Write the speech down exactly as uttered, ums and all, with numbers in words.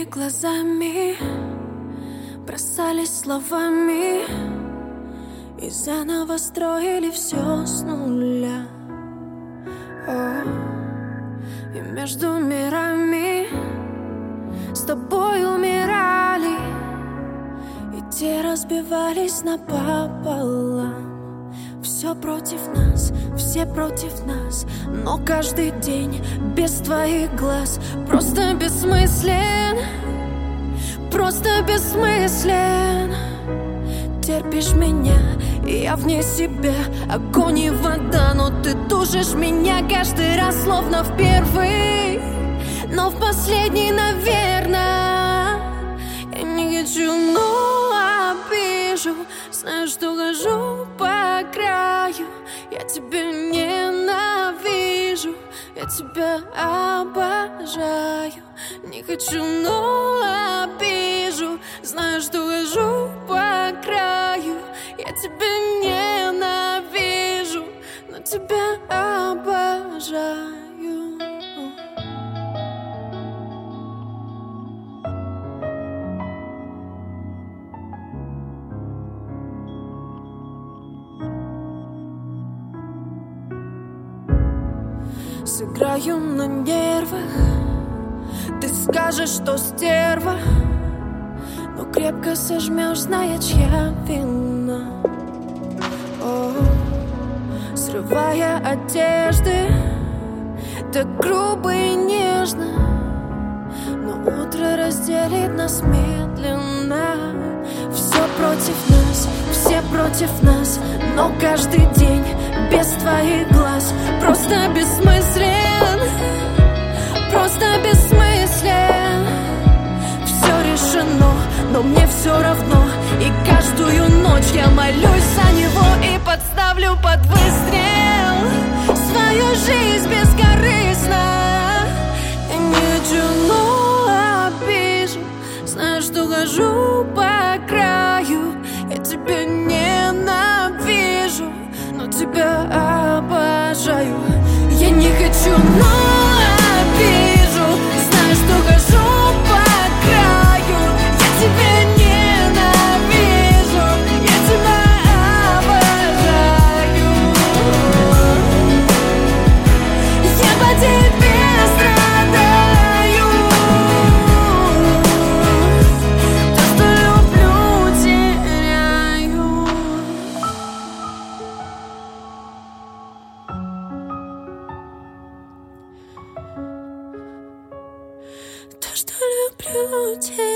твоими глазами бросались словами и заново строили все с нуля. О, и между мирами с тобой умирали, и те разбивались напополам. Все против нас, все против нас, но каждый день без твоих глаз просто бессмыслен, просто бессмыслен. Терпишь меня, и я вне себя, огонь и вода, но ты душишь меня каждый раз, словно в первый, но в последний, наверное. Я не хочу, но обижу, знаю, что хожу по краю. Я тебя ненавижу, я тебя обожаю. Не хочу, но обижу, знаю, что хожу по краю. Я тебя ненавижу, но тебя обожаю. Сыграю на нервах, ты скажешь, что стерва, но крепко сожмешь, зная, чья вина. О, срывая одежды, так грубо и нежно, но утро разделит нас медленно. Все против нас, все против нас, но каждый день без твоих глаз просто бессмыслен, просто бессмыслен. Все решено, но мне все равно, и каждую ночь я молюсь за него и подставлю под выстрел свою жизнь бескорыстно. Я не хочу, но обижу, знаю, что хожу по краю. Я тебя ненавижу, но тебя обожаю. Я не хочу, но обижу, знаю, что хожу по краю. Я тебя ненавижу, я тебя обожаю. Я по тебе страдаю, то, что люблю, теряю. То, что люблю, теряю.